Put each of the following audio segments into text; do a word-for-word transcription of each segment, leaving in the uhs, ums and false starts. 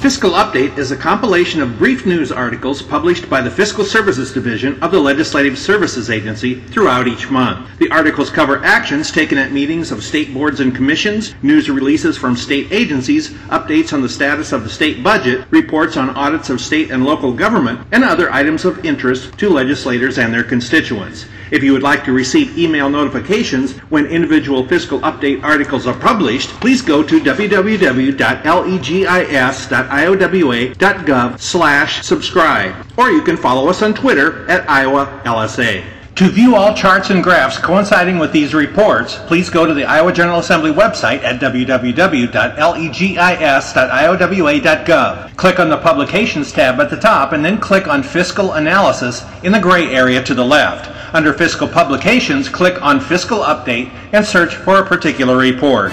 Fiscal Update is a compilation of brief news articles published by the Fiscal Services Division of the Legislative Services Agency throughout each month. The articles cover actions taken at meetings of state boards and commissions, news releases from state agencies, updates on the status of the state budget, reports on audits of state and local government, and other items of interest to legislators and their constituents. If you would like to receive email notifications when individual Fiscal Update articles are published, please go to w w w dot legis dot i o w a dot gov slash subscribe, or you can follow us on Twitter at Iowa L S A. To view all charts and graphs coinciding with these reports, please go to the Iowa General Assembly website at w w w dot legis dot i o w a dot gov. Click on the Publications tab at the top and then click on Fiscal Analysis in the gray area to the left. Under Fiscal Publications, click on Fiscal Update and search for a particular report.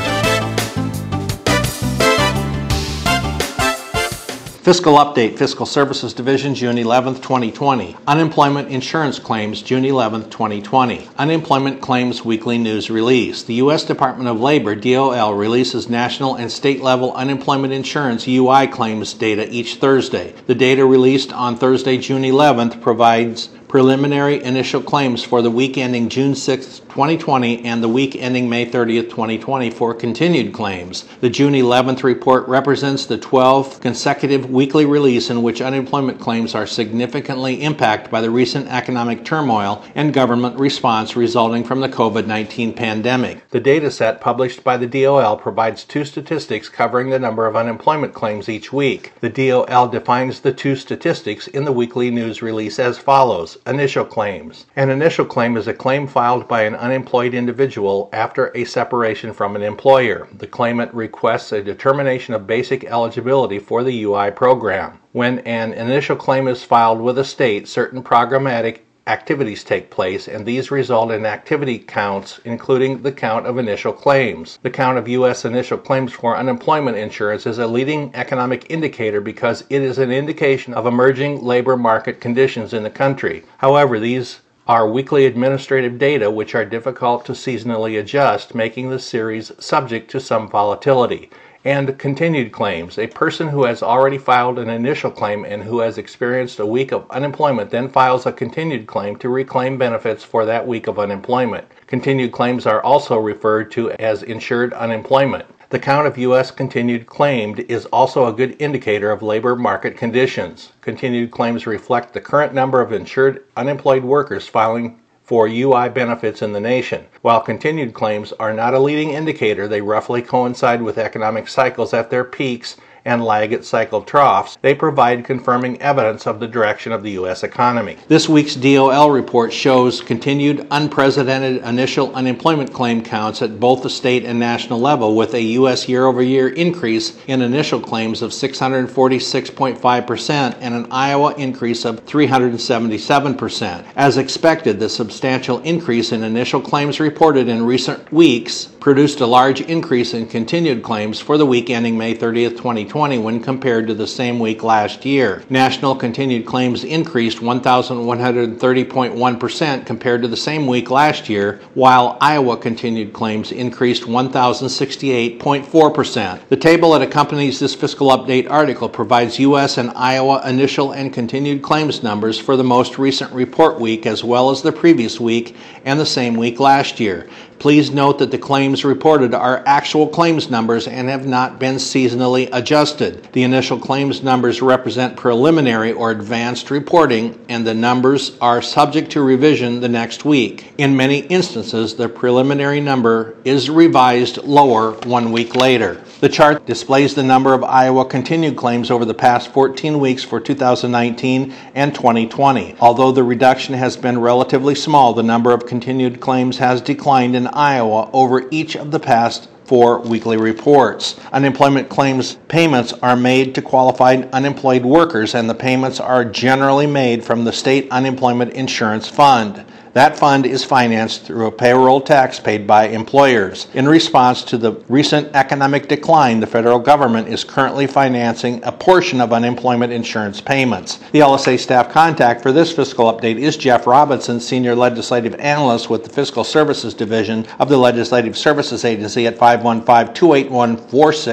Fiscal Update, Fiscal Services Division, June eleventh, twenty twenty. Unemployment Insurance Claims, June eleventh, twenty twenty. Unemployment Claims Weekly News Release. The U S Department of Labor, D O L, releases national and state-level unemployment insurance U I claims data each Thursday. The data released on Thursday, June eleventh, provides preliminary initial claims for the week ending June sixth, twenty twenty and the week ending May thirtieth, twenty twenty for continued claims. The June eleventh report represents the twelfth consecutive weekly release in which unemployment claims are significantly impacted by the recent economic turmoil and government response resulting from the COVID nineteen pandemic. The data set published by the D O L provides two statistics covering the number of unemployment claims each week. The D O L defines the two statistics in the weekly news release as follows. Initial claims. An initial claim is a claim filed by an unemployed individual after a separation from an employer. The claimant requests a determination of basic eligibility for the U I program. When an initial claim is filed with a state, certain programmatic activities take place, and these result in activity counts, including the count of initial claims. The count of U S initial claims for unemployment insurance is a leading economic indicator because it is an indication of emerging labor market conditions in the country. However, these are weekly administrative data which are difficult to seasonally adjust, making the series subject to some volatility. And continued claims. A person who has already filed an initial claim and who has experienced a week of unemployment then files a continued claim to reclaim benefits for that week of unemployment. Continued claims are also referred to as insured unemployment. The count of U S continued claimed is also a good indicator of labor market conditions. Continued claims reflect the current number of insured unemployed workers filing for U I benefits in the nation. While continued claims are not a leading indicator, they roughly coincide with economic cycles at their peaks and lag at cycle troughs. They provide confirming evidence of the direction of the U S economy. This week's D O L report shows continued unprecedented initial unemployment claim counts at both the state and national level, with a U S year-over-year increase in initial claims of six hundred forty-six point five percent and an Iowa increase of three hundred seventy-seven percent. As expected, the substantial increase in initial claims reported in recent weeks produced a large increase in continued claims for the week ending May thirtieth, twenty twenty when compared to the same week last year. National continued claims increased one thousand one hundred thirty point one percent compared to the same week last year, while Iowa continued claims increased one thousand sixty-eight point four percent. The table that accompanies this Fiscal Update article provides U S and Iowa initial and continued claims numbers for the most recent report week as well as the previous week and the same week last year. Please note that the claims reported are actual claims numbers and have not been seasonally adjusted. The initial claims numbers represent preliminary or advanced reporting, and the numbers are subject to revision the next week. In many instances, the preliminary number is revised lower one week later. The chart displays the number of Iowa continued claims over the past fourteen weeks for two thousand nineteen and twenty twenty. Although the reduction has been relatively small, the number of continued claims has declined in Iowa over each of the past four weekly reports. Unemployment claims payments are made to qualified unemployed workers, and the payments are generally made from the State Unemployment Insurance Fund. That fund is financed through a payroll tax paid by employers. In response to the recent economic decline, the federal government is currently financing a portion of unemployment insurance payments. The L S A staff contact for this fiscal update is Jeff Robinson, Senior Legislative Analyst with the Fiscal Services Division of the Legislative Services Agency at five one five, two eight one, four six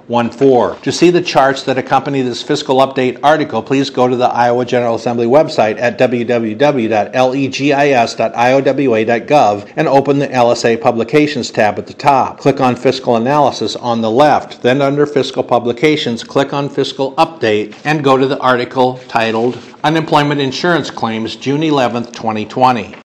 one four. To see the charts that accompany this fiscal update article, please go to the Iowa General Assembly website at w w w dot legis dot iowa dot gov and open the L S A Publications tab at the top. Click on Fiscal Analysis on the left, then under Fiscal Publications, click on Fiscal Update and go to the article titled Unemployment Insurance Claims, June eleventh, twenty twenty.